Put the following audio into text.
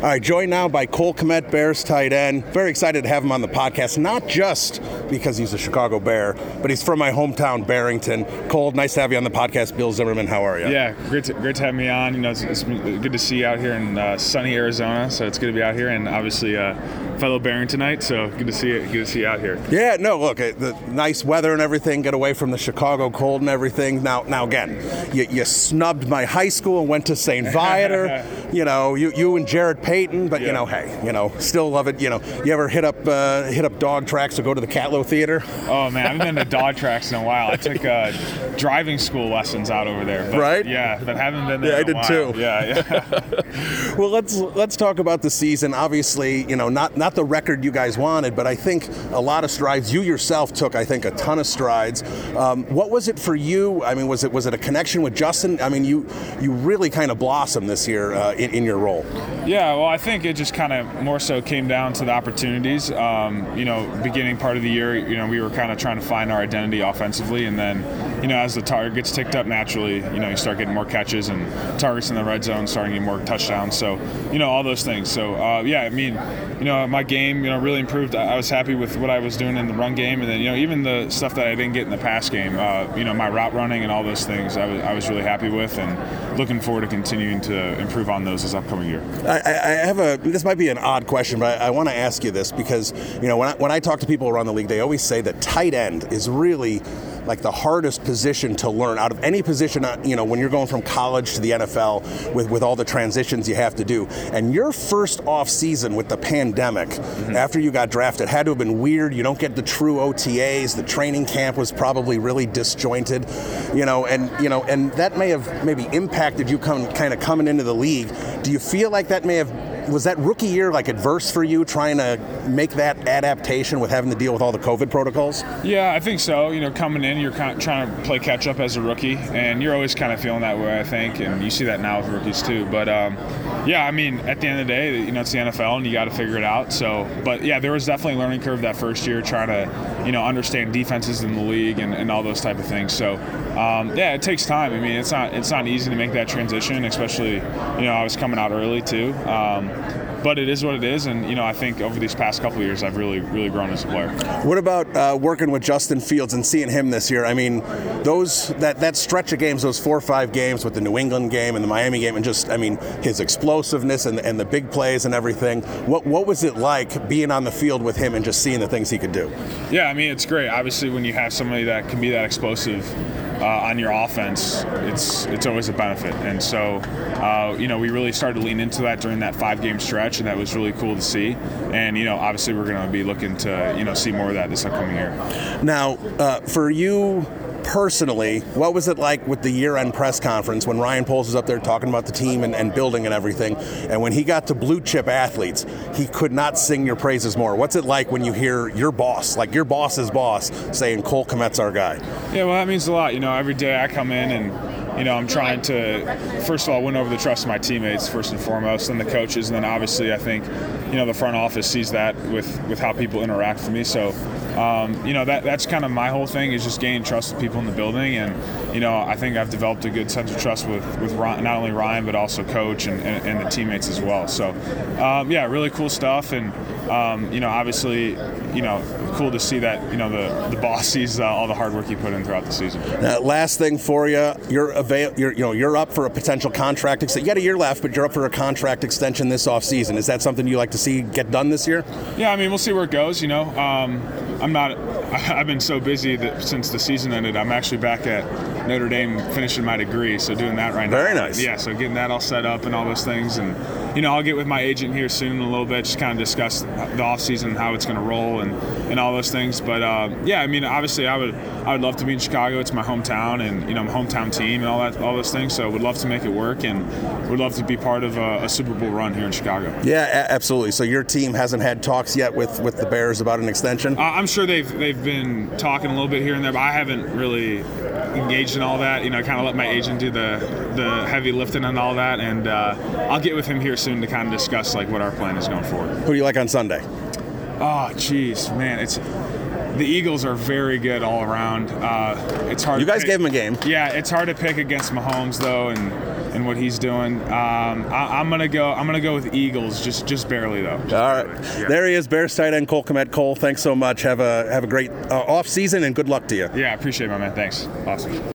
All right, joined now by Cole Kmet, Bears tight end. Very excited to have him on the podcast, not just because he's a Chicago Bear, but he's from my hometown, Barrington. Cole, nice to have you on the podcast. Bill Zimmerman, how are you? Yeah, great to have me on. You know, it's good to see you out here in sunny Arizona, so it's good to be out here, and obviously fellow Barringtonite, so good to see you out here. Yeah, no, look, the nice weather and everything, get away from the Chicago cold and everything. Now again, you snubbed my high school and went to St. Viator. You and Jared Payton, but hey, still love it. You ever hit up dog tracks or go to the Catlow Theater? Oh man, I haven't been to dog tracks in a while. I took driving school lessons out over there. But, right? Yeah, but haven't been there. Yeah, I did too. Yeah. Well, let's talk about the season. Obviously, not the record you guys wanted, but I think a lot of strides. You yourself took, I think, a ton of strides. What was it for you? I mean, was it a connection with Justin? I mean, you really kind of blossomed this year in your role. Yeah, well, I think it just kind of more so came down to the opportunities. Beginning part of the year, we were kind of trying to find our identity offensively, and then, as the target gets ticked up naturally, you start getting more catches and targets in the red zone, starting to get more touchdowns. So, all those things. So, my game, really improved. I was happy with what I was doing in the run game, and then, even the stuff that I didn't get in the pass game, my route running and all those things, I was really happy with, and looking forward to continuing to improve on those this upcoming year. This might be an odd question, but I want to ask you this because, when I talk to people around the league, they always say that tight end is really like the hardest position to learn out of any position, when you're going from college to the NFL with all the transitions you have to do. And your first off season with the pandemic, after you got drafted, had to have been weird. You don't get the true OTAs. The training camp was probably really disjointed, and that may have maybe impacted you kind of coming into the league. Do you feel like was that rookie year like adverse for you, trying to make that adaptation with having to deal with all the COVID protocols? Yeah, I think so. Coming in, you're kind of trying to play catch up as a rookie, and you're always kind of feeling that way, I think, and you see that now with rookies too. But at the end of the day, it's the NFL, and you got to figure it out. So, but yeah, there was definitely a learning curve that first year, trying to understand defenses in the league and all those type of things. So, it takes time. I mean, it's not easy to make that transition, especially I was coming out early too. But it is what it is, and I think over these past couple of years, I've really, really grown as a player. What about working with Justin Fields and seeing him this year? I mean, that stretch of games, those 4 or 5 games with the New England game and the Miami game, and just his explosiveness and the big plays and everything. What was it like being on the field with him and just seeing the things he could do? Yeah, I mean, it's great. Obviously, when you have somebody that can be that explosive on your offense, it's always a benefit. And so, we really started to lean into that during that 5-game stretch, and that was really cool to see. And, obviously we're going to be looking to, see more of that this upcoming year. Now, for you personally, what was it like with the year-end press conference when Ryan Poles was up there talking about the team and building and everything, and when he got to blue-chip athletes, he could not sing your praises more? What's it like when you hear your boss, like your boss's boss, saying Cole Kmet's our guy? Yeah, well, that means a lot. Every day I come in and I'm trying to, first of all, win over the trust of my teammates, first and foremost, and the coaches, and then obviously I think, the front office sees that with how people interact with me. So, that's kind of my whole thing, is just gaining trust with people in the building. And, I think I've developed a good sense of trust with Ryan, not only Ryan, but also coach and the teammates as well. So, really cool stuff. And, obviously, cool to see that, the boss sees all the hard work you put in throughout the season. Last thing for you, you're up for a potential contract extension. You got a year left, but you're up for a contract extension this offseason. Is that something you like to see get done this year? Yeah, I mean, we'll see where it goes. I've been so busy that since the season ended, I'm actually back at Notre Dame finishing my degree, so doing that right now. Very nice. Yeah, so getting that all set up and all those things, and I'll get with my agent here soon in a little bit, just kind of discuss the off season, how it's going to roll, and all those things. But obviously, I would love to be in Chicago. It's my hometown, and my hometown team, and all those things. So would love to make it work, and would love to be part of a Super Bowl run here in Chicago. Yeah, absolutely. So your team hasn't had talks yet with the Bears about an extension? I'm sure they've been talking a little bit here and there, but I haven't really engaged in all that. Kind of let my agent do the heavy lifting and all that, and I'll get with him here soon to kind of discuss like what our plan is going forward. Who do you like on Sunday? Oh, geez, man, the Eagles are very good all around. It's hard. You guys gave them a game. Yeah, it's hard to pick against Mahomes though, and and what he's doing. I'm gonna go with Eagles, just barely though. All right, Yeah. There he is, Bears tight end Cole Kmet. Cole, thanks so much. Have a great off season and good luck to you. Yeah, I appreciate it, my man. Thanks. Awesome.